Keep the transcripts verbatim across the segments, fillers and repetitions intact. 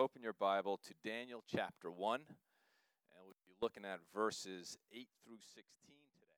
open your Bible to Daniel chapter one, and we'll be looking at verses eight through sixteen today.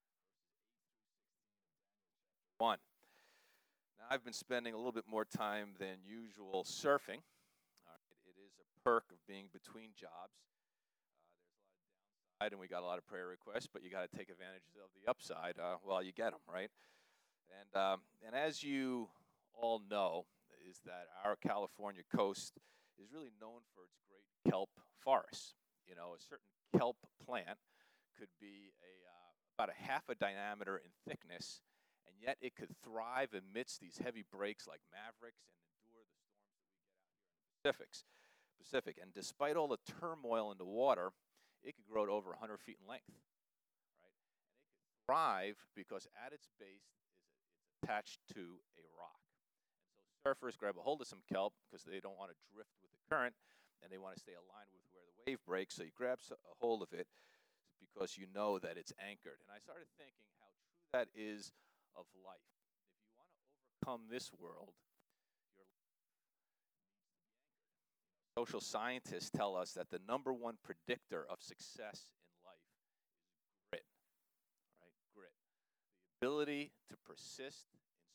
one. Now, I've been spending a little bit more time than usual surfing. All right, it is a perk of being between jobs. Uh, there's a lot of downside, and we got a lot of prayer requests, but you got to take advantage of the upside uh, while you get them, right? And um, and as you all know, is that our California coast is really known for its great kelp forests. You know, a certain kelp plant could be a uh, about a half a diameter in thickness, and yet it could thrive amidst these heavy breaks like Mavericks and endure the storms that we get out here in the Pacifics, Pacific. And despite all the turmoil in the water, it could grow to over one hundred feet in length, right? And it could thrive because at its base is it's attached to a rock. Surfers grab a hold of some kelp because they don't want to drift with the current and they want to stay aligned with where the wave breaks. So you grab a hold of it because you know that it's anchored. And I started thinking how true that is of life. If you want to overcome this world, your life needs to be anchored. Social scientists tell us that the number one predictor of success in life is grit, right? Grit. The ability to persist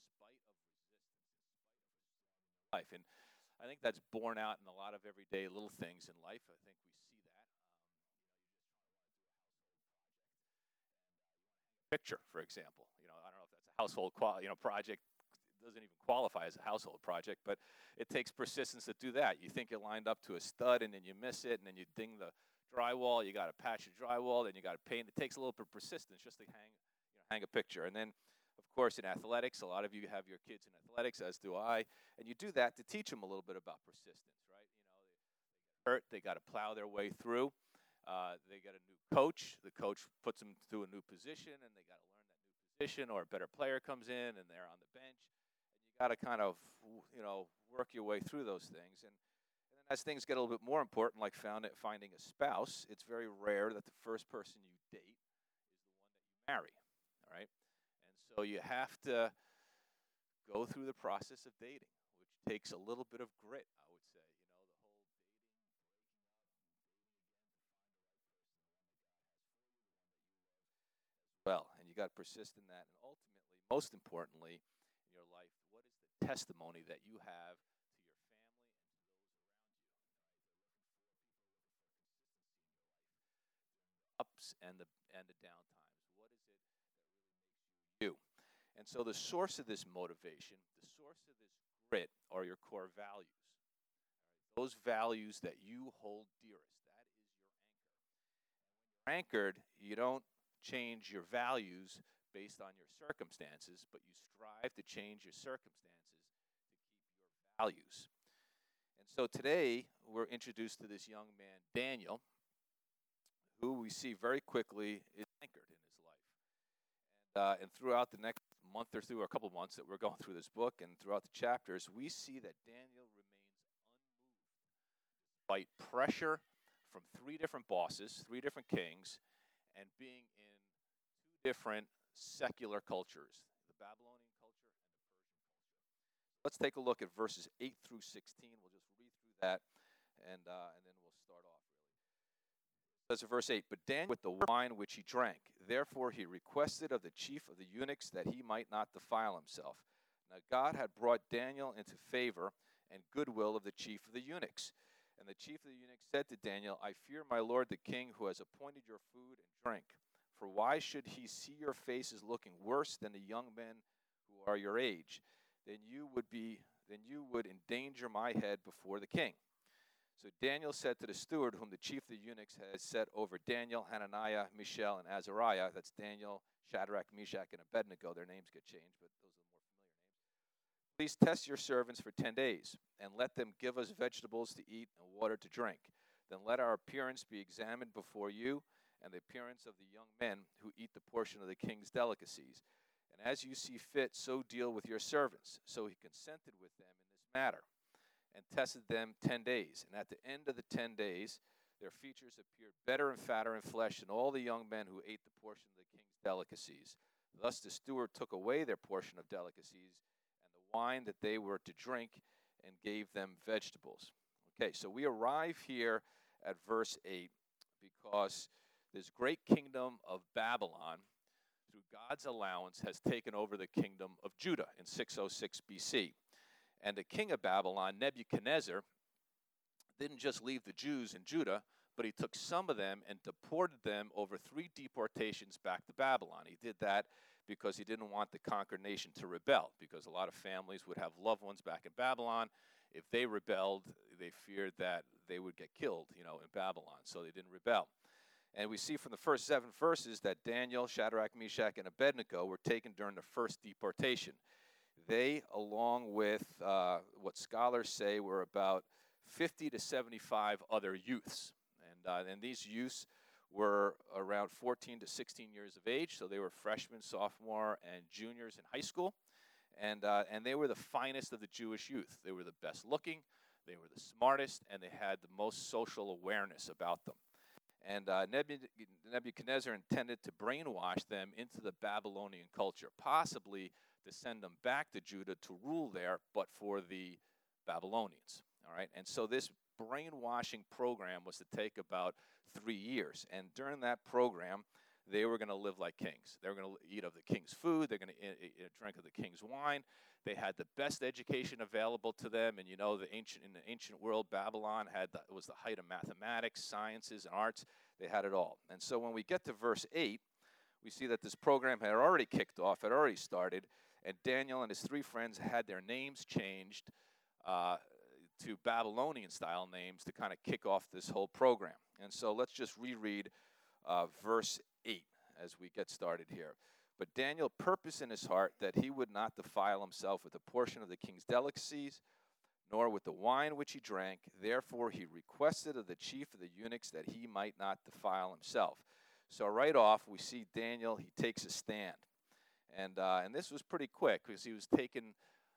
life. And I think that's borne out in a lot of everyday little things in life. I think we see that. Um, you know, you just want to do a picture, for example. You know, I don't know if that's a household qual- you know, project. It doesn't even qualify as a household project, but it takes persistence to do that. You think you're lined up to a stud, and then you miss it, and then you ding the drywall. You got to patch the drywall, then you got to paint. It takes a little bit of persistence just to hang, you know, hang a picture, and then. Of course, in athletics, a lot of you have your kids in athletics, as do I, and you do that to teach them a little bit about persistence, right? You know, they, they get hurt, they got to plow their way through. Uh, they get a new coach. The coach puts them to a new position, and they got to learn that new position. Or a better player comes in, and they're on the bench, and you got to kind of, you know, work your way through those things. And, and then as things get a little bit more important, like found it, finding a spouse, it's very rare that the first person you date is the one that you marry, all right? So you have to go through the process of dating, which takes a little bit of grit, I would say. You know, the whole dating, breaking up, and dating again to find the right person, the one that God has for you, the one that you love as well. And you got to persist in that. And ultimately, most importantly, in your life, what is the testimony that you have to your family and to those around you? Right? They're looking for people, looking for consistency in your life, during the ups and the and the down times. What is it that really makes you you? And so the source of this motivation, the source of this grit are your core values. Right? Those values that you hold dearest, that is your anchor. And when you're anchored, you don't change your values based on your circumstances, but you strive to change your circumstances to keep your values. And so today, we're introduced to this young man, Daniel, who we see very quickly is anchored in his life. And, uh, and throughout the next month or two, or a couple of months that we're going through this book, and throughout the chapters, we see that Daniel remains unmoved despite pressure from three different bosses, three different kings, and being in two different secular cultures, the Babylonian culture and the Persian culture. Let's take a look at verses eight through sixteen. We'll just read through that, and, uh, and then we'll start off. Says in verse eight, but Daniel with the wine which he drank, therefore he requested of the chief of the eunuchs that he might not defile himself. Now God had brought Daniel into favor and goodwill of the chief of the eunuchs. And the chief of the eunuchs said to Daniel, I fear my lord the king, who has appointed your food and drink. For why should he see your faces looking worse than the young men who are your age? Then you would be then you would endanger my head before the king. So Daniel said to the steward, whom the chief of the eunuchs had set over Daniel, Hananiah, Mishael, and Azariah, that's Daniel, Shadrach, Meshach, and Abednego. Their names get changed, but those are the more familiar names. Please test your servants for ten days, and let them give us vegetables to eat and water to drink. Then let our appearance be examined before you, and the appearance of the young men who eat the portion of the king's delicacies. And as you see fit, so deal with your servants. So he consented with them in this matter, and tested them ten days. And at the end of the ten days, their features appeared better and fatter in flesh than all the young men who ate the portion of the king's delicacies. Thus the steward took away their portion of delicacies and the wine that they were to drink, and gave them vegetables. Okay, so we arrive here at verse eight because this great kingdom of Babylon, through God's allowance, has taken over the kingdom of Judah in six oh six B C. And the king of Babylon, Nebuchadnezzar, didn't just leave the Jews in Judah, but he took some of them and deported them over three deportations back to Babylon. He did that because he didn't want the conquered nation to rebel, because a lot of families would have loved ones back in Babylon. If they rebelled, they feared that they would get killed, you know, in Babylon, so they didn't rebel. And we see from the first seven verses that Daniel, Shadrach, Meshach, and Abednego were taken during the first deportation. They, along with uh, what scholars say were about fifty to seventy-five other youths. And, uh, and these youths were around fourteen to sixteen years of age, so they were freshmen, sophomore, and juniors in high school. And, uh, and they were the finest of the Jewish youth. They were the best looking, they were the smartest, and they had the most social awareness about them. And uh, Nebuchadnezzar intended to brainwash them into the Babylonian culture, possibly to send them back to Judah to rule there, but for the Babylonians. All right, and so this brainwashing program was to take about three years. And during that program, they were going to live like kings. They were going to eat of the king's food. They're going to drink of the king's wine. They had the best education available to them. And you know, the ancient in the ancient world, Babylon had the, was the height of mathematics, sciences, and arts. They had it all. And so when we get to verse eight, we see that this program had already kicked off, had already started, and Daniel and his three friends had their names changed uh, to Babylonian-style names to kind of kick off this whole program. And so let's just reread uh, verse eight as we get started here. But Daniel purposed in his heart that he would not defile himself with a portion of the king's delicacies, nor with the wine which he drank. Therefore he requested of the chief of the eunuchs that he might not defile himself. So right off, we see Daniel, he takes a stand. And, uh, and this was pretty quick, because he was taken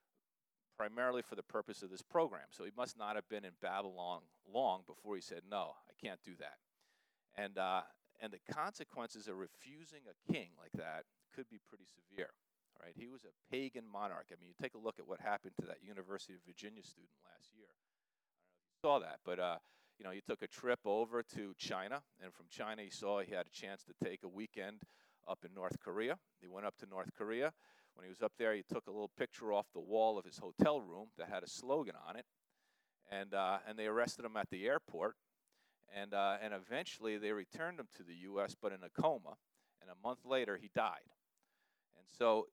primarily for the purpose of this program. So he must not have been in Babylon long before he said, no, I can't do that. And, uh, and the consequences of refusing a king like that could be pretty severe. Right? He was a pagan monarch. I mean, you take a look at what happened to that University of Virginia student last year. I don't know if you saw that, but uh, you know, he took a trip over to China, and from China he saw he had a chance to take a weekend up in North Korea. He went up to North Korea. When he was up there, he took a little picture off the wall of his hotel room that had a slogan on it, and uh, and they arrested him at the airport, and uh, and eventually they returned him to the U S, but in a coma, and a month later he died. And so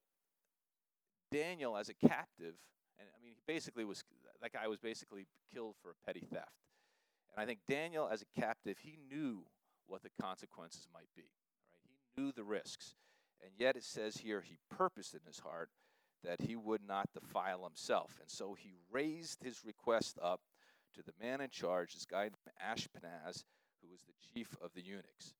Daniel, as a captive, and I mean, he basically was, that guy was basically killed for a petty theft. And I think Daniel, as a captive, he knew what the consequences might be. Right? He knew the risks. And yet it says here he purposed in his heart that he would not defile himself. And so he raised his request up to the man in charge, this guy named Ashpenaz, who was the chief of the eunuchs.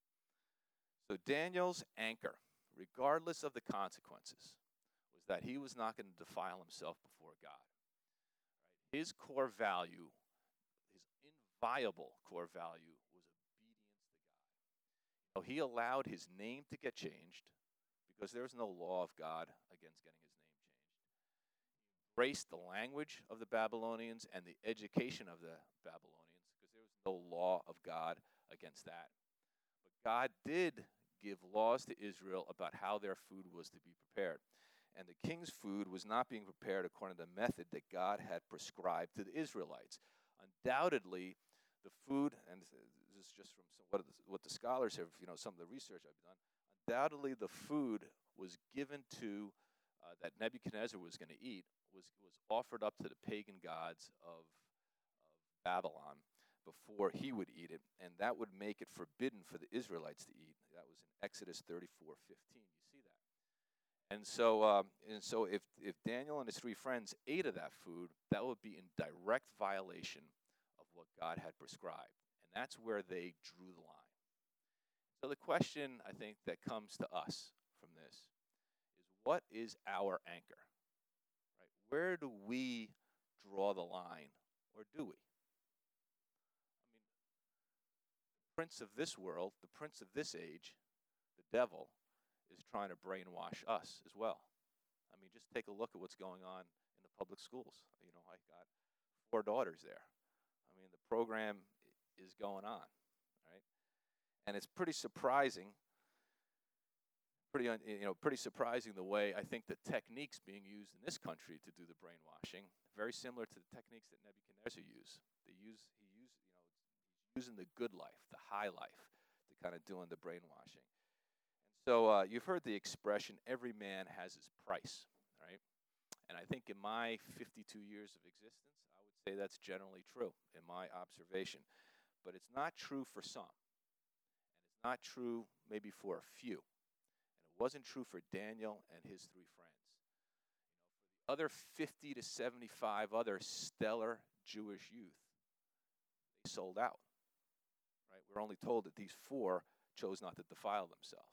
So Daniel's anchor, regardless of the consequences, was that he was not going to defile himself before God. Right? His core value, his inviolable core value, was obedience to God. So he allowed his name to get changed because there was no law of God against getting his name changed. He embraced the language of the Babylonians and the education of the Babylonians because there was no law of God against that. But God did give laws to Israel about how their food was to be prepared. And the king's food was not being prepared according to the method that God had prescribed to the Israelites. Undoubtedly, the food, and this is just from some, what, the, what the scholars have, you know, some of the research I've done, undoubtedly the food was given to, uh, that Nebuchadnezzar was going to eat, was, was offered up to the pagan gods of, of Babylon before he would eat it, and that would make it forbidden for the Israelites to eat. That was in Exodus thirty-four fifteen. You see that. And so, um, and so if, if Daniel and his three friends ate of that food, that would be in direct violation of what God had prescribed. And that's where they drew the line. So the question, I think, that comes to us from this is, what is our anchor? Right? Where do we draw the line, or do we? I mean, the prince of this world, the prince of this age, the devil, is trying to brainwash us as well. I mean, just take a look at what's going on in the public schools. You know, I got four daughters there. I mean, the program is going on, right? And it's pretty surprising, pretty un, you know, pretty surprising the way I think the techniques being used in this country to do the brainwashing, very similar to the techniques that Nebuchadnezzar used. They use he used, you know, he's using the good life, the high life, to kind of doing the brainwashing. And so uh, you've heard the expression, "Every man has his price," right? And I think in my fifty-two years of existence, I would say that's generally true in my observation. But it's not true for some. And it's not true maybe for a few. And it wasn't true for Daniel and his three friends. You know, for the other fifty to seventy-five other stellar Jewish youth, they sold out. Right? We're only told that these four chose not to defile themselves.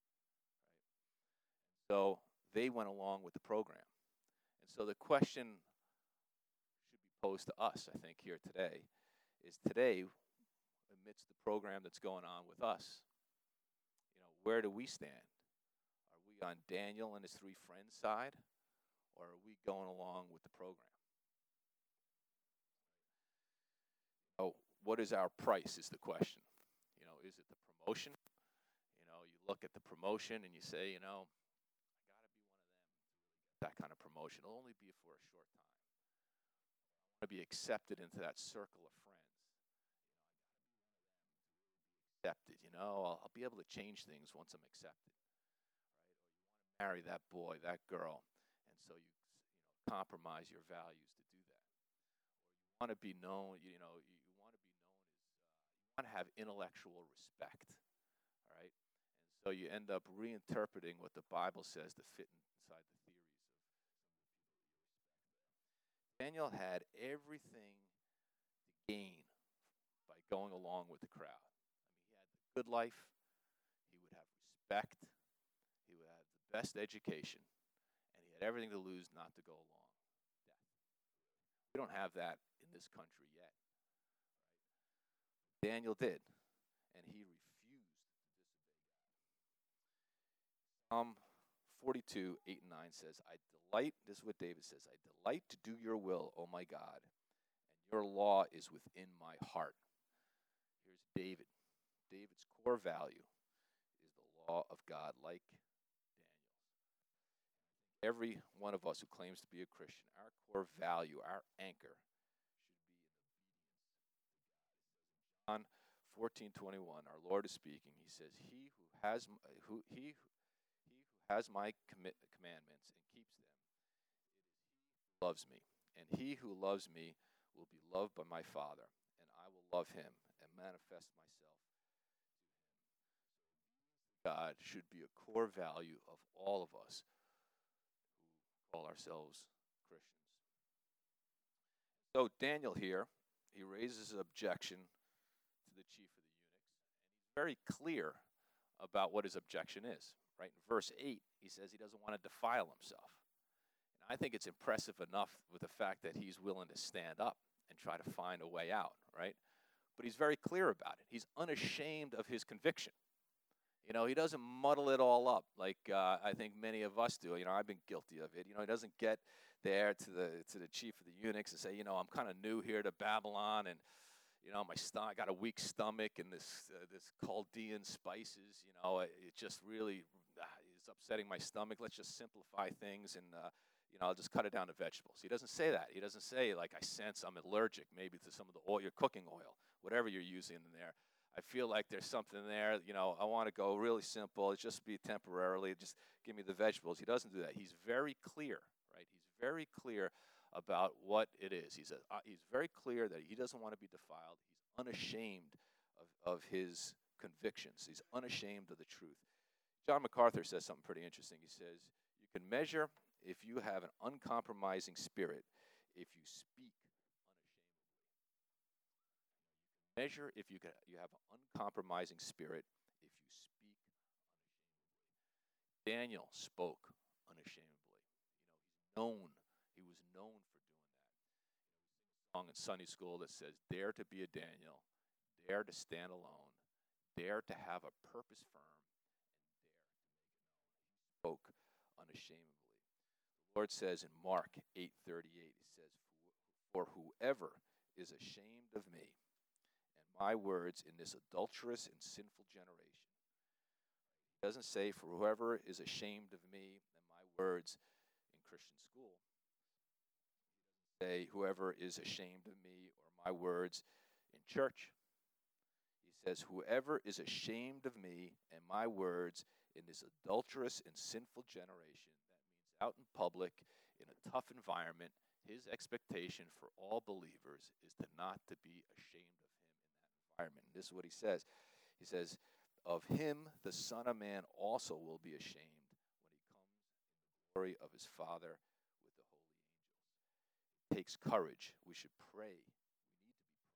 Right? So they went along with the program. And so the question should be posed to us, I think, here today, is today, amidst the program that's going on with us, you know, where do we stand? Are we on Daniel and his three friends' side, or are we going along with the program? Oh, what is our price is the question. You know, is it the promotion? You know, you look at the promotion and you say, you know, I got to be one of them to really get that kind of promotion. It'll only be for a short time. I want to be accepted into that circle of friends. Accepted, you know, I'll, I'll be able to change things once I'm accepted, right? Or you want to marry that boy, that girl, and so you, you know, compromise your values to do that. Or you want to be known, you know, you, you want to be known as, uh, you want to have intellectual respect, all right? And so you end up reinterpreting what the Bible says to fit inside the theories of some of the people that you respect. Daniel had everything to gain by going along with the crowd. Good life, he would have respect, he would have the best education, and he had everything to lose not to go along. Death. We don't have that in this country yet. Right? Daniel did, and he refused to disobey God. Psalm forty-two, eight and nine says, I delight, this is what David says, I delight to do your will, O my God, and your law is within my heart. Here's David. David's core value is the law of God, like Daniel's. Every one of us who claims to be a Christian, our core value, our anchor, should be in obedience to God. John fourteen twenty-one, our Lord is speaking. He says, "He who has who he he who has my commit, commandments and keeps them, it is he who loves me, and he who loves me will be loved by my Father, and I will love him and manifest myself." God should be a core value of all of us who call ourselves Christians. So Daniel here, he raises an objection to the chief of the eunuchs, and he's very clear about what his objection is. Right in verse eight, he says he doesn't want to defile himself. And I think it's impressive enough with the fact that he's willing to stand up and try to find a way out, right? But he's very clear about it. He's unashamed of his conviction. You know, he doesn't muddle it all up like uh, I think many of us do. You know, I've been guilty of it. You know, he doesn't get there to the to the chief of the eunuchs and say, you know, I'm kind of new here to Babylon, and you know, my stomach, I got a weak stomach, and this uh, this Chaldean spices, you know, it, it just really uh, is upsetting my stomach. Let's just simplify things, and uh, you know, I'll just cut it down to vegetables. He doesn't say that. He doesn't say like I sense I'm allergic maybe to some of the oil, your cooking oil, whatever you're using in there. I feel like there's something there, you know, I want to go really simple. It's just be temporarily, just give me the vegetables. He doesn't do that. He's very clear, right? He's very clear about what it is. He's, a, uh, he's very clear that he doesn't want to be defiled. He's unashamed of, of his convictions. He's unashamed of the truth. John MacArthur says something pretty interesting. He says, you can measure if you have an uncompromising spirit if you speak. Measure if you, can, you have an uncompromising spirit if you speak unashamedly. Daniel spoke unashamedly. You know, he's known, he was known for doing that. You know, we sing a song in Sunday school that says, dare to be a Daniel, dare to stand alone, dare to have a purpose firm, and dare to make it known. He spoke unashamedly. The Lord says in Mark eight thirty-eight, he says, for whoever is ashamed of me my words in this adulterous and sinful generation. He doesn't say, for whoever is ashamed of me and my words in Christian school. He doesn't say, whoever is ashamed of me or my words in church. He says, whoever is ashamed of me and my words in this adulterous and sinful generation, that means out in public, in a tough environment, his expectation for all believers is to not to be ashamed of him in that environment. And this is what he says. He says, of him the Son of Man also will be ashamed when he comes in the glory of his Father with the holy angels. It takes courage. We should pray. We need to be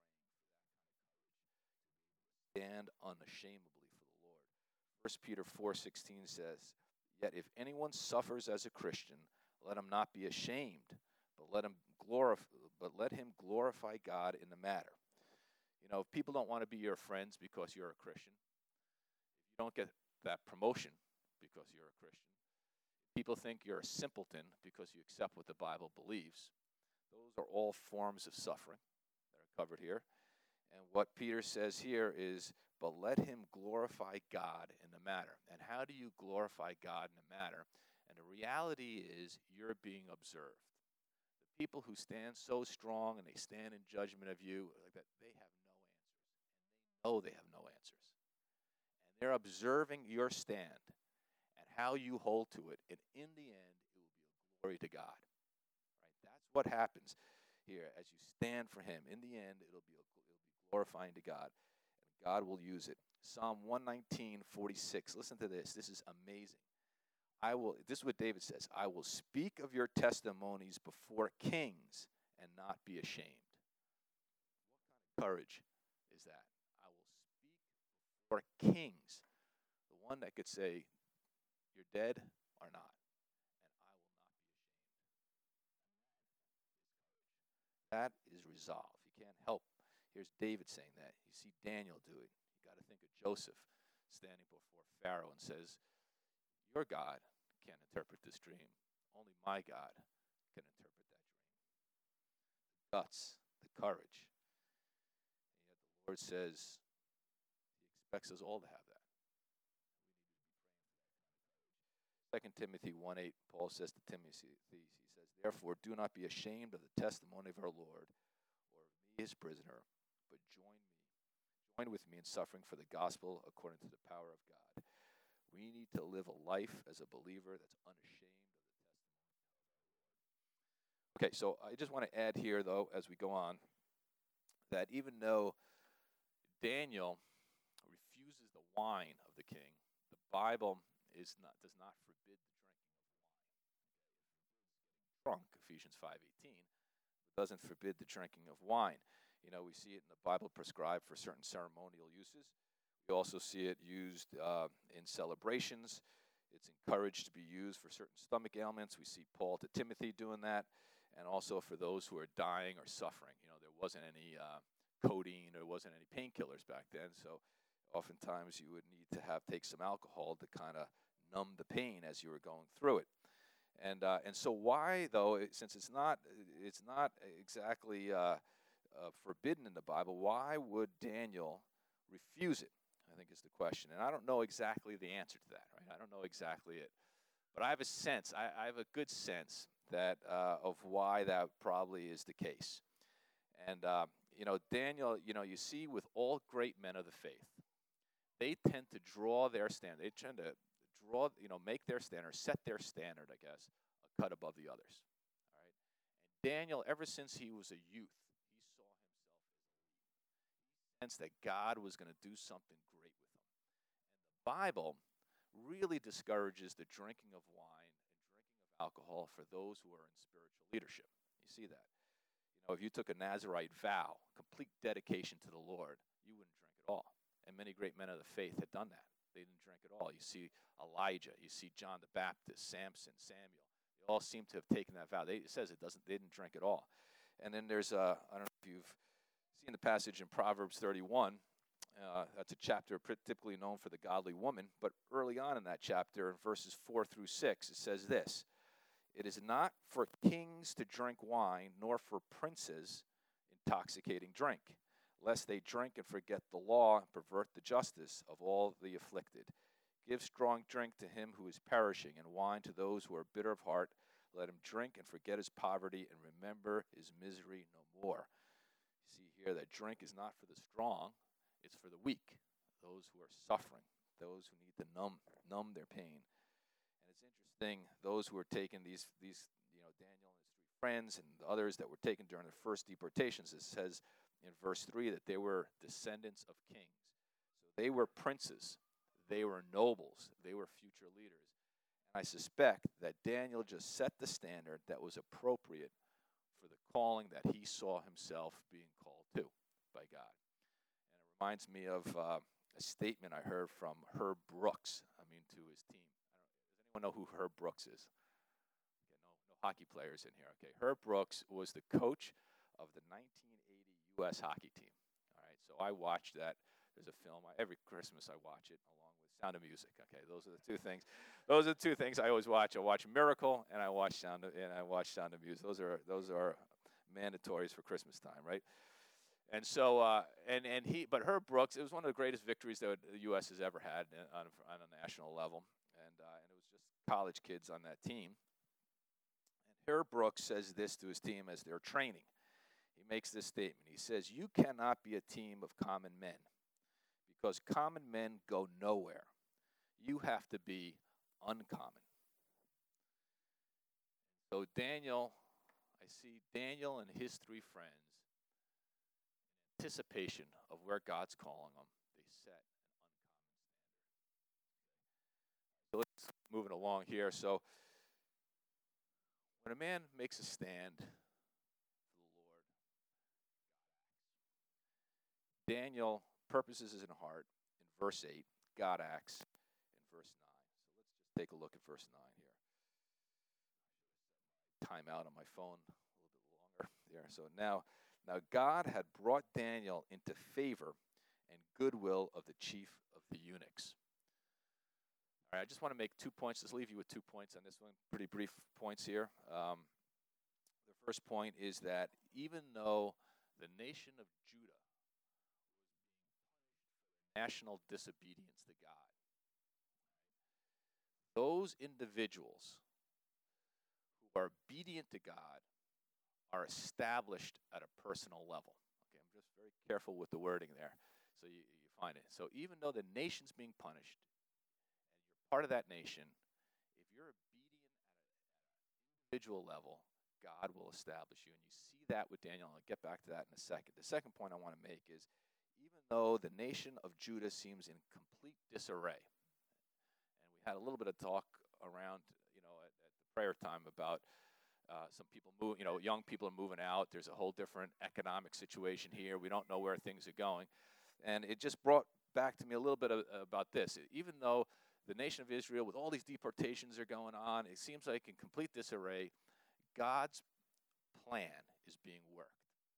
praying for that kind of courage. Stand unashamedly for the Lord. First Peter four sixteen says, yet if anyone suffers as a Christian, let him not be ashamed, but let him glorify, but let him glorify God in the matter. You know, if people don't want to be your friends because you're a Christian, if you don't get that promotion because you're a Christian, if people think you're a simpleton because you accept what the Bible believes, those are all forms of suffering that are covered here. And what Peter says here is, but let him glorify God in the matter. And how do you glorify God in the matter? And the reality is you're being observed. The people who stand so strong and they stand in judgment of you, like that, they have no answers. And they know they have no answers. And they're observing your stand and how you hold to it. And in the end, it will be a glory to God. Right? That's what happens here as you stand for him. In the end, it'll be, a, it'll be glorifying to God. And God will use it. Psalm one nineteen, forty-six. Listen to this. This is amazing. I will, this is what David says, I will speak of your testimonies before kings and not be ashamed. What kind of courage is that? I will speak before kings. The one that could say, you're dead or not, and I will not be ashamed. That is resolve. You can't help. Here's David saying that. You see Daniel do it. You got to think of Joseph standing before Pharaoh and says, your God can't interpret this dream. Only my God can interpret that dream. The guts, the courage. And yet the Lord says he expects us all to have that. We need to be praying for that kind of courage. Second Timothy one eight, Paul says to Timothy, he says, therefore do not be ashamed of the testimony of our Lord, or of me his prisoner, but join me, join with me in suffering for the gospel according to the power of God. We need to live a life as a believer that's unashamed of the testimony of our Lord. Okay, so I just want to add here, though, as we go on, that even though Daniel refuses the wine of the king, the Bible is not does not forbid the drinking of wine. Drunk, Ephesians five eighteen, but doesn't forbid the drinking of wine. You know, we see it in the Bible prescribed for certain ceremonial uses. We also see it used uh, in celebrations. It's encouraged to be used for certain stomach ailments. We see Paul to Timothy doing that, and also for those who are dying or suffering. You know, there wasn't any uh, codeine, there wasn't any painkillers back then, so oftentimes you would need to have take some alcohol to kind of numb the pain as you were going through it. And uh, and so why, though, it, since it's not it's not exactly uh, uh, forbidden in the Bible, why would Daniel refuse it? I think is the question. And I don't know exactly the answer to that, right? I don't know exactly it. But I have a sense, I, I have a good sense that uh, of why that probably is the case. And, uh, you know, Daniel, you know, you see with all great men of the faith, they tend to draw their standard. They tend to draw, you know, make their standard, set their standard, I guess, a cut above the others. All right? And Daniel, ever since he was a youth, he saw himself as a leader. He sensed that God was going to do something great with him. And the Bible really discourages the drinking of wine and drinking of alcohol for those who are in spiritual leadership. You see that. You know, if you took a Nazirite vow, complete dedication to the Lord, you wouldn't drink at all. And many great men of the faith had done that. They didn't drink at all. You see Elijah, you see John the Baptist, Samson, Samuel. They all seem to have taken that vow. They, it says it doesn't. They didn't drink at all. And then there's, uh, I don't know if you've seen the passage in Proverbs thirty-one. Uh, that's a chapter typically known for the godly woman. But early on in that chapter, in verses four through six, it says this: it is not for kings to drink wine, nor for princes intoxicating drink, lest they drink and forget the law and pervert the justice of all the afflicted. Give strong drink to him who is perishing, and wine to those who are bitter of heart. Let him drink and forget his poverty, and remember his misery no more. You see here that drink is not for the strong, it's for the weak, those who are suffering, those who need to numb numb their pain. And it's interesting, those who were taken, these these you know Daniel and his three friends and others that were taken during the first deportations, it says in verse three that they were descendants of kings. So they were princes, they were nobles, they were future leaders. And I suspect that Daniel just set the standard that was appropriate for the calling that he saw himself being called to by God. And it reminds me of uh, a statement I heard from Herb Brooks, I mean, to his team. I don't, does anyone know who Herb Brooks is? Okay, no, no hockey players in here. Okay, Herb Brooks was the coach of the nineteen eighty U S hockey team. All right, so I watched that. There's a film. I, every Christmas I watch it along with Sound of Music. Okay, those are the two things. Those are the two things I always watch. I watch Miracle and I watch Sound of, and I watch Sound of Music. Those are those are mandatories for Christmas time, right? And so, uh, and and he, but Herb Brooks, it was one of the greatest victories that the U S has ever had on on a national level, and uh, and it was just college kids on that team. And Herb Brooks says this to his team as they're training. He makes this statement. He says, "You cannot be a team of common men, because common men go nowhere. You have to be uncommon." So Daniel, I see Daniel and his three friends, in anticipation of where God's calling them, they set an uncommon standard. So let's move it along here. So when a man makes a stand for the Lord, Daniel purposes his heart in verse eight. God acts in verse nine. So let's just take a look at verse nine here. Time out on my phone a little bit longer there. So now, now God had brought Daniel into favor and goodwill of the chief of the eunuchs. All right, I just want to make two points. Just leave you with two points on this one. Pretty brief points here. Um, the first point is that even though the nation of Judah national disobedience to God, those individuals who are obedient to God are established at a personal level. Okay, I'm just very careful with the wording there, so you, you find it. So even though the nation's being punished, and you're part of that nation, if you're obedient at an individual level, God will establish you. And you see that with Daniel. I'll get back to that in a second. The second point I want to make is, even though the nation of Judah seems in complete disarray, and we had a little bit of talk around, you know, at, at the prayer time about uh, some people move, you know, young people are moving out. There's a whole different economic situation here. We don't know where things are going. And it just brought back to me a little bit of, about this. Even though the nation of Israel, with all these deportations are going on, it seems like in complete disarray, God's plan is being worked.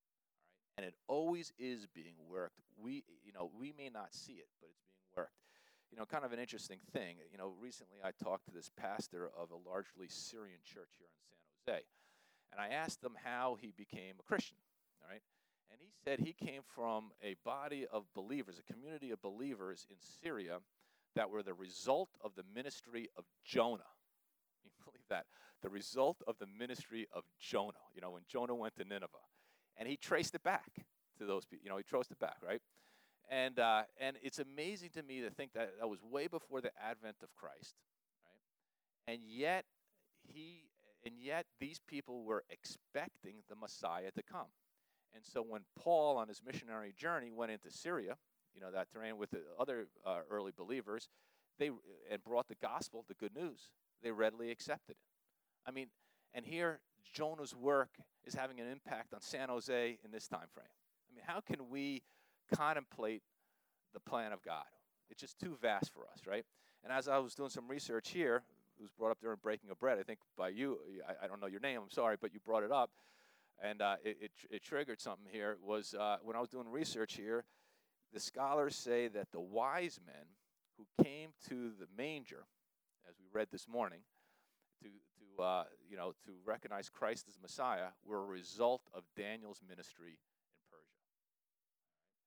And it always is being worked. We, you know, we may not see it, but it's being worked. You know, kind of an interesting thing. You know, recently I talked to this pastor of a largely Syrian church here in San Jose, and I asked him how he became a Christian. All right, and he said he came from a body of believers, a community of believers in Syria that were the result of the ministry of Jonah. You believe that? The result of the ministry of Jonah. You know, when Jonah went to Nineveh. And he traced it back to those people. You know, he traced it back, right? And uh, and it's amazing to me to think that that was way before the advent of Christ, right? And yet he, and yet these people were expecting the Messiah to come. And so when Paul, on his missionary journey, went into Syria, you know, that terrain with the other uh, early believers, they and brought the gospel, the good news, they readily accepted it. I mean, and here Jonah's work is having an impact on San Jose in this time frame. I mean, how can we contemplate the plan of God? It's just too vast for us, right? And as I was doing some research here, it was brought up during Breaking of Bread, I think by you, I, I don't know your name, I'm sorry, but you brought it up, and uh, it, it, it triggered something here, was uh, when I was doing research here, the scholars say that the wise men who came to the manger, as we read this morning, to, to uh, you know, to recognize Christ as Messiah, were a result of Daniel's ministry in Persia.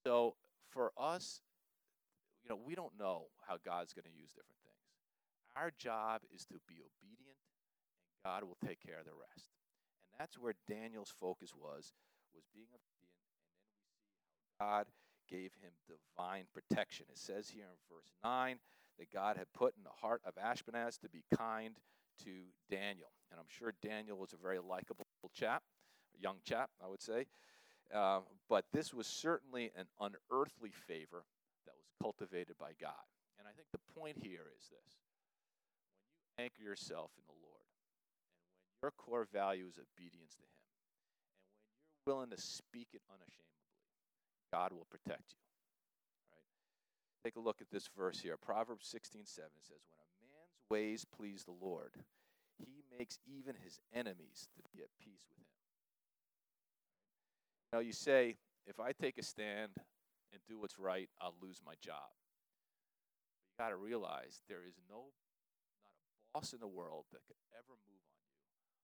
So for us, you know, we don't know how God's going to use different things. Our job is to be obedient, and God will take care of the rest. And that's where Daniel's focus was, was being obedient. And then we see how God gave him divine protection. It says here in verse nine that God had put in the heart of Ashpenaz to be kind to Daniel. And I'm sure Daniel was a very likable chap, a young chap, I would say. Uh, but this was certainly an unearthly favor that was cultivated by God. And I think the point here is this. When you anchor yourself in the Lord, and when your core value is obedience to him, and when you're willing to speak it unashamedly, God will protect you. Right? Take a look at this verse here. Proverbs sixteen seven says, when a man's ways please the Lord, he makes even his enemies to be at peace with him. Now you say, if I take a stand and do what's right, I'll lose my job. But you got to realize there is no, not a boss in the world that could ever move on you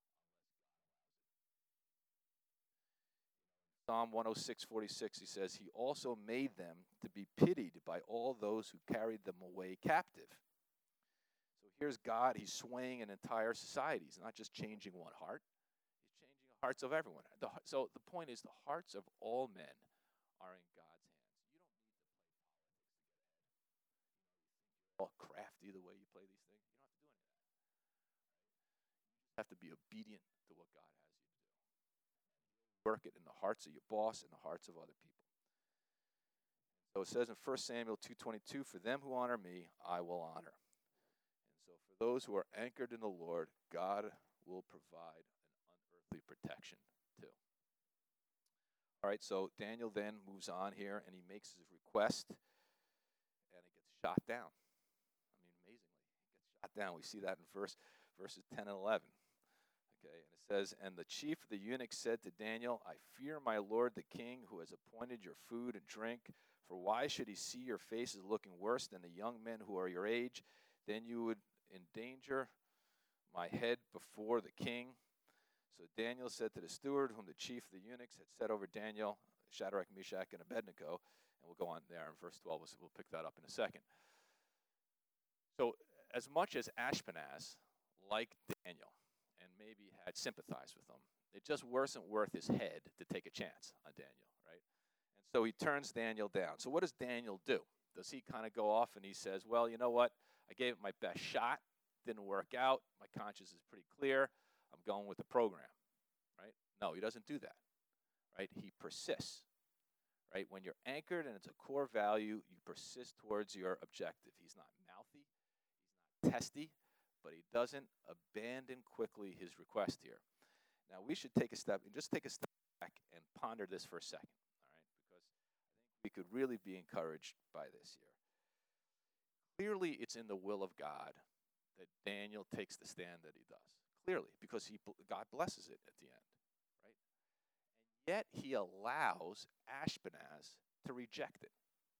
unless God allows it. Psalm one oh six forty-six, he says, he also made them to be pitied by all those who carried them away captive. So here's God, he's swaying an entire society. He's not just changing one heart. Hearts of everyone. The, so the point is, the hearts of all men are in God's hands. You don't need to play politics to get ahead. You know, all crafty the way you play these things. You don't have to do any of that. You just have to be obedient to what God has you to do. Work it in the hearts of your boss and the hearts of other people. So it says in First Samuel two twenty-two, for them who honor me, I will honor. And so for those who are anchored in the Lord, God will provide protection too. All right, so Daniel then moves on here and he makes his request and it gets shot down. I mean, amazingly, it gets shot down. We see that in verse verses ten and eleven. Okay, and it says, and the chief of the eunuchs said to Daniel, I fear my lord the king who has appointed your food and drink, for why should he see your faces looking worse than the young men who are your age? Then you would endanger my head before the king. So Daniel said to the steward, whom the chief of the eunuchs had set over Daniel, Shadrach, Meshach, and Abednego, and we'll go on there in verse twelve, we'll pick that up in a second. So as much as Ashpenaz liked Daniel and maybe had sympathized with him, it just wasn't worth his head to take a chance on Daniel, right? And so he turns Daniel down. So what does Daniel do? Does he kind of go off and he says, well, you know what? I gave it my best shot. Didn't work out. My conscience is pretty clear. I'm going with the program, right? No, he doesn't do that, right? He persists, right? When you're anchored and it's a core value, you persist towards your objective. He's not mouthy, he's not testy, but he doesn't abandon quickly his request here. Now, we should take a step, and just take a step back and ponder this for a second, all right? Because I think we could really be encouraged by this here. Clearly, it's in the will of God that Daniel takes the stand that he does. Clearly, because he God blesses it at the end, right? And yet he allows Ashpenaz to reject it.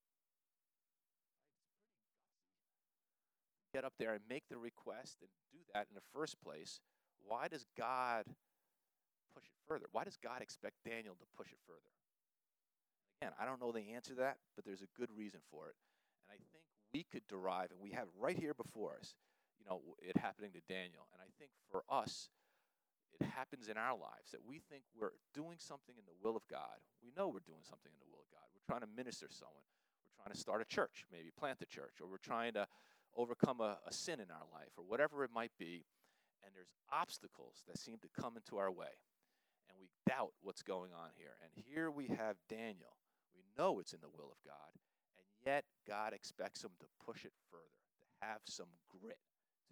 Get up there and make the request and do that in the first place. Why does God push it further? Why does God expect Daniel to push it further? Again, I don't know the answer to that, but there's a good reason for it. And I think we could derive, and we have it right here before us, you know, it happening to Daniel. And I think for us, it happens in our lives that we think we're doing something in the will of God. We know we're doing something in the will of God. We're trying to minister to someone. We're trying to start a church, maybe plant a church, or we're trying to overcome a, a sin in our life, or whatever it might be. And there's obstacles that seem to come into our way. And we doubt what's going on here. And here we have Daniel. We know it's in the will of God. And yet God expects him to push it further, to have some grit.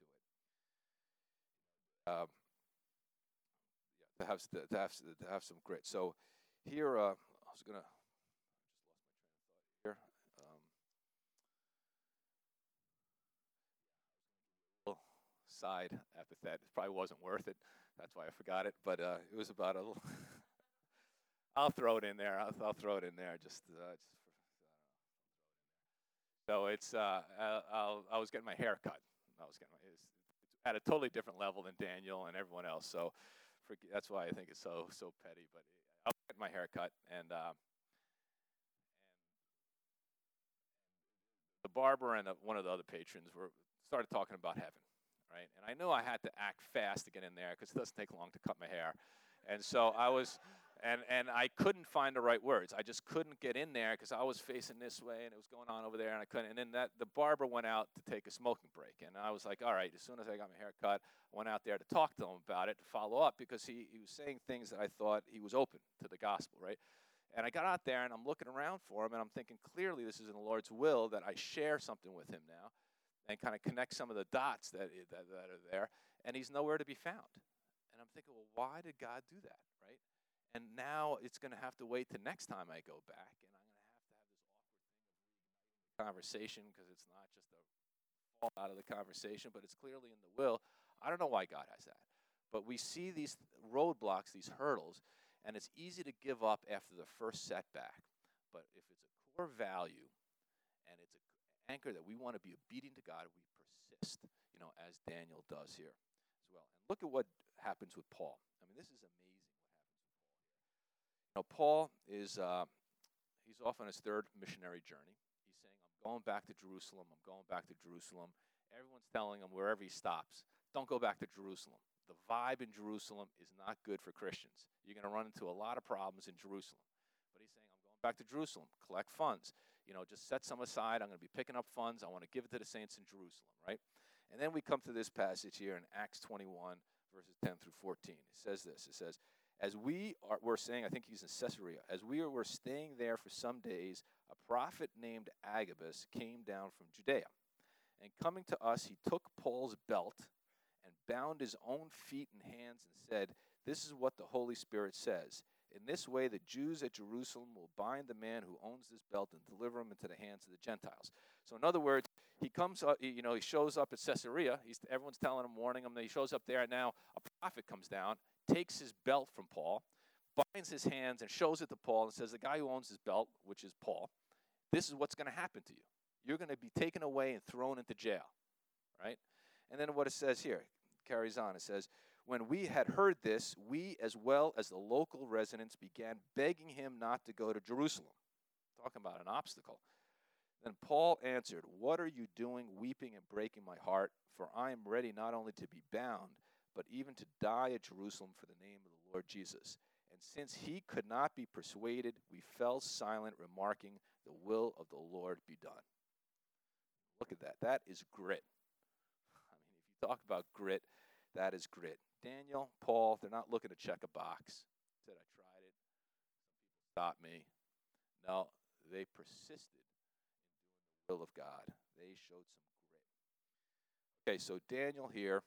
Um, yeah, to have to have to have some grit. So here, uh, I was gonna I just lost my train of thought here. Um, little side epithet. It probably wasn't worth it. That's why I forgot it. But uh, it was about a little. I'll throw it in there. I'll, I'll throw it in there. Just, uh, just for, so it's. Uh, I, I'll, I was getting my hair cut. I was getting my. It was, at a totally different level than Daniel and everyone else. So for, that's why I think it's so so petty. But I'll get my hair cut, and, uh, and barber and uh, one of the other patrons were started talking about heaven, right? And I knew I had to act fast to get in there because it doesn't take long to cut my hair. And so I was, and, and I couldn't find the right words. I just couldn't get in there because I was facing this way and it was going on over there and I couldn't. And then that the barber went out to take a smoking break. And I was like, all right, as soon as I got my hair cut, I went out there to talk to him about it, to follow up, because he, he was saying things that I thought he was open to the gospel, right? And I got out there and I'm looking around for him and I'm thinking, clearly this is in the Lord's will that I share something with him now and kind of connect some of the dots that, that, that are there. And he's nowhere to be found. And I'm thinking, well, why did God do that, right? And now it's going to have to wait to next time I go back, and I'm going to have to have this awkward thing of conversation because it's not just a fall out of the conversation, but it's clearly in the will. I don't know why God has that. But we see these roadblocks, these hurdles, and it's easy to give up after the first setback. But if it's a core value and it's an anchor that we want to be obedient to God, we persist, you know, as Daniel does here as well. And look at what happens with Paul. I mean, this is amazing. You know, Paul is, uh, he's off on his third missionary journey. He's saying, I'm going back to Jerusalem. I'm going back to Jerusalem. Everyone's telling him wherever he stops, don't go back to Jerusalem. The vibe in Jerusalem is not good for Christians. You're going to run into a lot of problems in Jerusalem. But he's saying, I'm going back to Jerusalem, collect funds. You know, just set some aside. I'm going to be picking up funds. I want to give it to the saints in Jerusalem, right? And then we come to this passage here in Acts twenty-one, verses ten through fourteen. It says this. It says, As we are, were saying, I think he's in Caesarea, as we were staying there for some days, a prophet named Agabus came down from Judea. And coming to us, he took Paul's belt and bound his own feet and hands and said, This is what the Holy Spirit says. In this way, the Jews at Jerusalem will bind the man who owns this belt and deliver him into the hands of the Gentiles. So in other words, he comes up, you know, he shows up at Caesarea. He's, everyone's telling him, warning him that he shows up there. And now a prophet comes down, takes his belt from Paul, binds his hands and shows it to Paul and says, the guy who owns his belt, which is Paul, this is what's going to happen to you. You're going to be taken away and thrown into jail, right? And then what it says here, it carries on. It says, when we had heard this, we as well as the local residents began begging him not to go to Jerusalem. Talking about an obstacle. Then Paul answered, what are you doing, weeping and breaking my heart? For I am ready not only to be bound, but even to die at Jerusalem for the name of the Lord Jesus. And since he could not be persuaded, we fell silent, remarking, the will of the Lord be done. Look at that. That is grit. I mean, if you talk about grit, that is grit. Daniel, Paul, they're not looking to check a box. Said, I tried it. Some people stopped me. No, they persisted in doing the will of God. They showed some grit. Okay, so Daniel here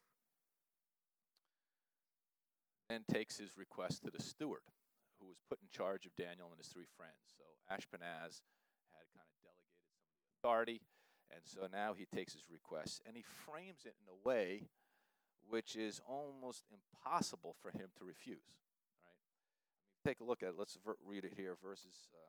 then takes his request to the steward, who was put in charge of Daniel and his three friends. So Ashpenaz had kind of delegated some of the authority, and so now he takes his request, and he frames it in a way which is almost impossible for him to refuse. Right? I mean, take a look at it. Let's ver- read it here, verses uh,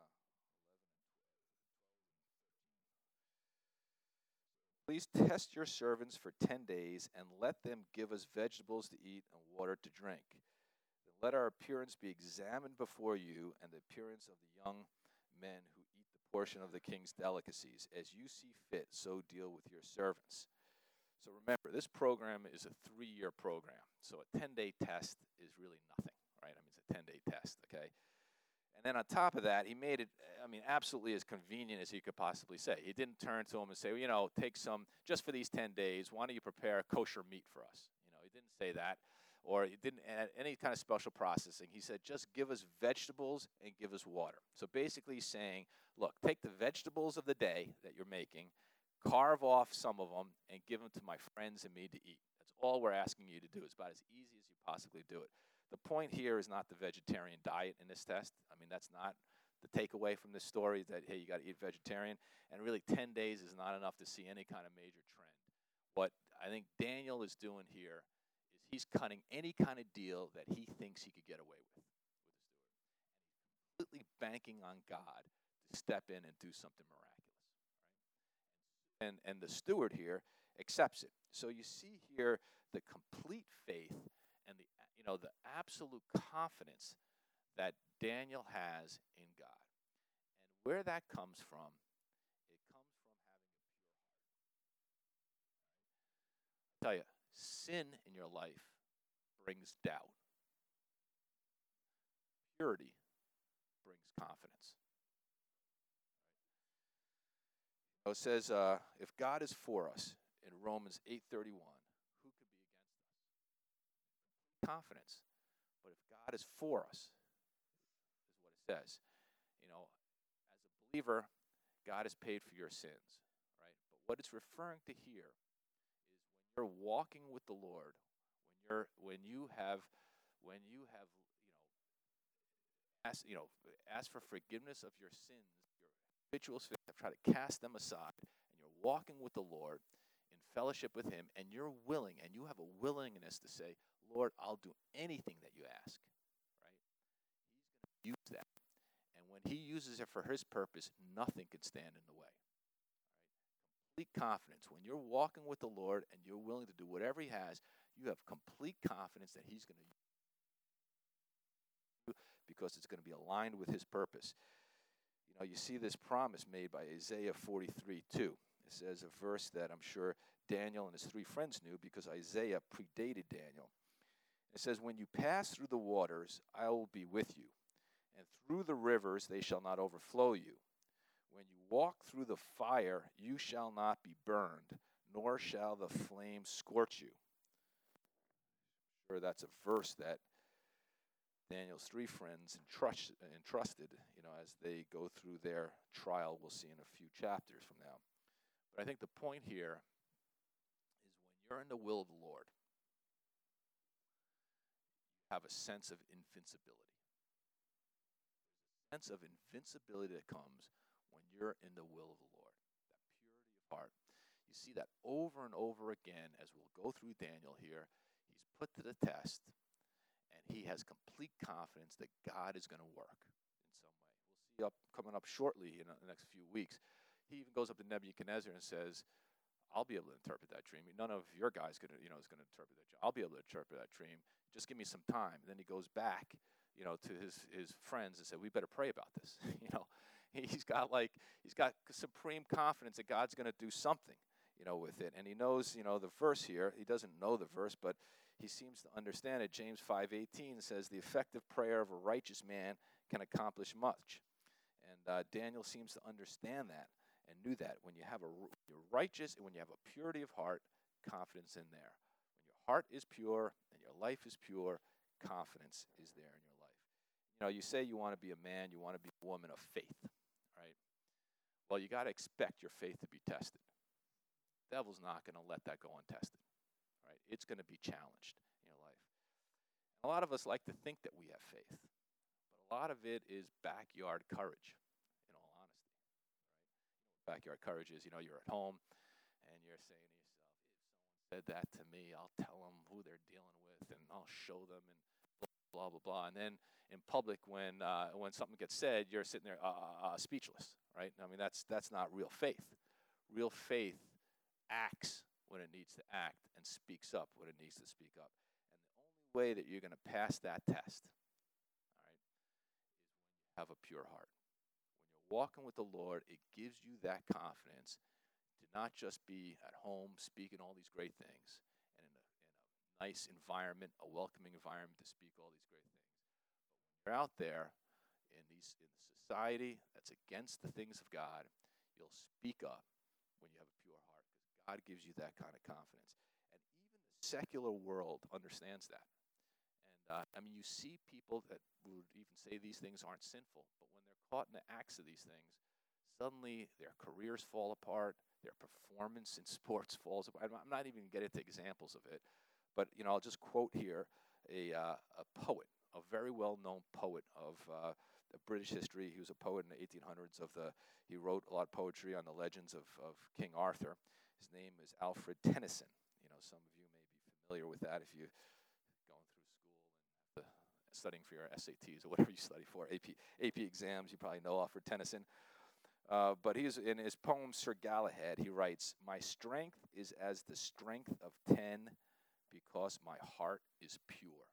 Please test your servants for ten days, and let them give us vegetables to eat and water to drink. Then let our appearance be examined before you, and the appearance of the young men who eat the portion of the king's delicacies. As you see fit, so deal with your servants. So remember, this program is a three-year program. So a ten-day test is really nothing, right? I mean, it's a ten-day test, okay? And then on top of that, he made it, I mean, absolutely as convenient as he could possibly say. He didn't turn to him and say, well, you know, take some, just for these ten days, why don't you prepare kosher meat for us? You know, he didn't say that. Or he didn't add any kind of special processing. He said, just give us vegetables and give us water. So basically he's saying, look, take the vegetables of the day that you're making, carve off some of them, and give them to my friends and me to eat. That's all we're asking you to do. It's about as easy as you possibly do it. The point here is not the vegetarian diet in this test. I mean, that's not the takeaway from this story, that, hey, you got to eat vegetarian. And really, ten days is not enough to see any kind of major trend. What I think Daniel is doing here is he's cutting any kind of deal that he thinks he could get away with, with the steward. And he's completely banking on God to step in and do something miraculous. Right? And, and the steward here accepts it. So you see here the complete faith and the you know the absolute confidence that Daniel has in God. And where that comes from, it comes from having a pure tell you, sin in your life brings doubt. Purity brings confidence. So it says, uh, if God is for us in Romans eight thirty-one, who could be against us? Confidence. But if God is for us, is what it says. You know, as a believer, God has paid for your sins, right? But what it's referring to here is when you're walking with the Lord, when you're when you have when you have ask, you know, ask for forgiveness of your sins, your habitual sins, try to cast them aside, and you're walking with the Lord in fellowship with Him, and you're willing, and you have a willingness to say, Lord, I'll do anything that you ask, right? He's going to use that. And when He uses it for His purpose, nothing can stand in the way. Right? Complete confidence. When you're walking with the Lord and you're willing to do whatever He has, you have complete confidence that He's going to use because it's going to be aligned with His purpose. You know, you see this promise made by Isaiah forty-three two. It says a verse that I'm sure Daniel and his three friends knew because Isaiah predated Daniel. It says, when you pass through the waters, I will be with you, and through the rivers they shall not overflow you. When you walk through the fire, you shall not be burned, nor shall the flame scorch you. I'm sure that's a verse that Daniel's three friends entrust, entrusted, you know, as they go through their trial. We'll see in a few chapters from now. But I think the point here is when you're in the will of the Lord, you have a sense of invincibility. A sense of invincibility that comes when you're in the will of the Lord, that purity of heart. You see that over and over again as we'll go through Daniel here. He's put to the test. He has complete confidence that God is going to work in some way. We'll see up coming up shortly in the next few weeks. He even goes up to Nebuchadnezzar and says, I'll be able to interpret that dream. None of your guys gonna, you know, is going to interpret that dream. I'll be able to interpret that dream. Just give me some time. And then he goes back, you know, to his, his friends and said, we better pray about this. you know, he's got like, he's got supreme confidence that God's going to do something, you know, with it. And he knows, you know, the verse here. He doesn't know the verse, but he seems to understand it. James five eighteen says, the effective prayer of a righteous man can accomplish much. And uh, Daniel seems to understand that and knew that. When you have a you're righteous and when you have a purity of heart, confidence in there. When your heart is pure and your life is pure, confidence is there in your life. You know, you say you want to be a man, you want to be a woman of faith, right? Well, you got to expect your faith to be tested. The devil's not going to let that go untested. Right? It's going to be challenged in your life. A lot of us like to think that we have faith, but a lot of it is backyard courage, in all honesty. Right? Backyard courage is, you know, you're at home and you're saying to yourself, if someone said that to me, I'll tell them who they're dealing with and I'll show them and blah, blah, blah. And then in public, when uh, when something gets said, you're sitting there uh, uh, speechless, right? I mean, that's that's not real faith. Real faith acts when it needs to act and speaks up when it needs to speak up. And the only way that you're going to pass that test, all right, is when you have a pure heart. When you're walking with the Lord, it gives you that confidence to not just be at home speaking all these great things and in a, in a nice environment, a welcoming environment to speak all these great things. But when you're out there in these in the society that's against the things of God, you'll speak up when you have a pure heart. God gives you that kind of confidence. And even the secular world understands that. And, uh, I mean, you see people that would even say these things aren't sinful, but when they're caught in the acts of these things, suddenly their careers fall apart, their performance in sports falls apart. I'm not even getting into examples of it, but, you know, I'll just quote here a, uh, a poet, a very well-known poet of uh, British history. He was a poet in the eighteen hundreds. Of the, he wrote a lot of poetry on the legends of, of King Arthur. His name is Alfred Tennyson. You know, some of you may be familiar with that if you're going through school and studying for your S A Ts or whatever you study for, A P, A P exams. You probably know Alfred Tennyson. Uh, but he's in his poem Sir Galahad, he writes, my strength is as the strength of ten because my heart is pure.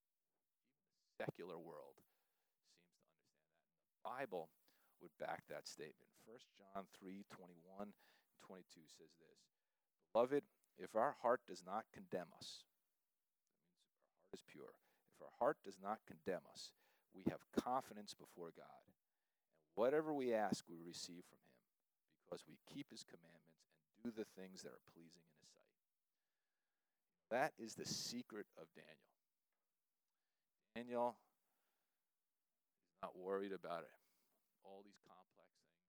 Even the secular world seems to understand that. The Bible would back that statement. First John three twenty-one and twenty-two says this, beloved, if our heart does not condemn us, that means our heart is pure. If our heart does not condemn us, we have confidence before God. And whatever we ask, we receive from him, because we keep his commandments and do the things that are pleasing in his sight. That is the secret of Daniel. Daniel is not worried about it, all these complex things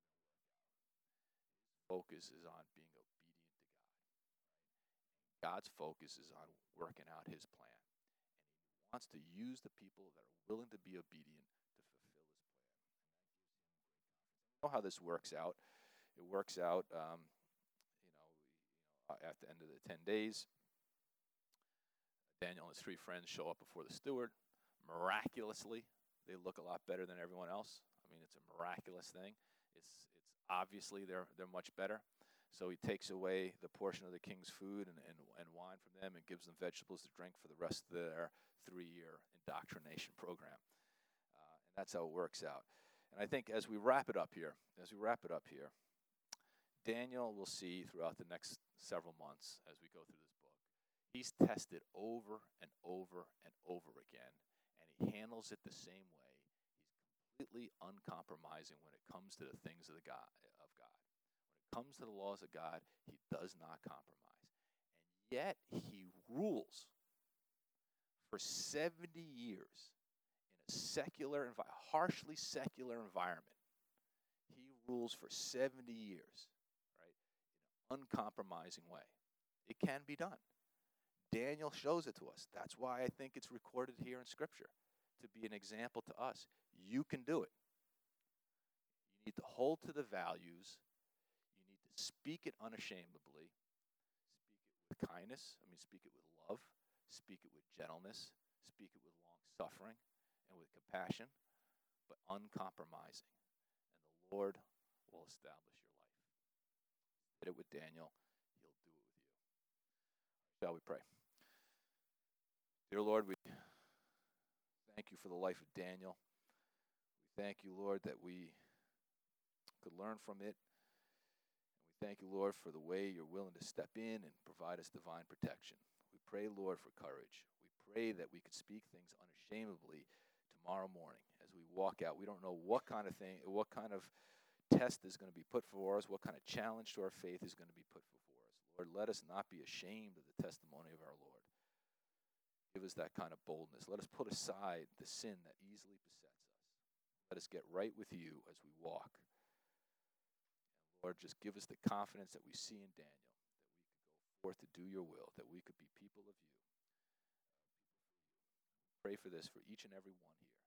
and how they're going to work out. His focus is on being obedient to God. Right? God's focus is on working out his plan. And he wants to use the people that are willing to be obedient to fulfill his plan. And that gives him great confidence. You know how this works out. It works out, um, you know, you know, at the end of the ten days, Daniel and his three friends show up before the steward. Miraculously, they look a lot better than everyone else. I mean, it's a miraculous thing. It's it's obviously they're they're much better. So he takes away the portion of the king's food and, and, and wine from them and gives them vegetables to drink for the rest of their three-year indoctrination program. Uh, and that's how it works out. And I think as we wrap it up here, as we wrap it up here, Daniel will see throughout the next several months as we go through this book, he's tested over and over and over again, and he handles it the same way. He's completely uncompromising when it comes to the things of the God of God. When it comes to the laws of God, he does not compromise. And yet he rules for seventy years in a secular, harshly secular environment. He rules for seventy years, right, in an uncompromising way. It can be done. Daniel shows it to us. That's why I think it's recorded here in Scripture, to be an example to us. You can do it. You need to hold to the values. You need to speak it unashamedly. Speak it with kindness. I mean, speak it with love. Speak it with gentleness. Speak it with long-suffering and with compassion, but uncompromising. And the Lord will establish your life. He did it with Daniel. He'll do it with you. Shall we pray? Dear Lord, we thank you for the life of Daniel. We thank you, Lord, that we could learn from it. And we thank you, Lord, for the way you're willing to step in and provide us divine protection. We pray, Lord, for courage. We pray that we could speak things unashamedly tomorrow morning as we walk out. We don't know what kind of thing, what kind of test is going to be put before us, what kind of challenge to our faith is going to be put before us. Lord, let us not be ashamed of the testimony of our Lord. Give us that kind of boldness. Let us put aside the sin that easily besets us. Let us get right with you as we walk. And Lord, just give us the confidence that we see in Daniel, that we could go forth to do your will, that we could be people of you. Pray for this for each and every one here.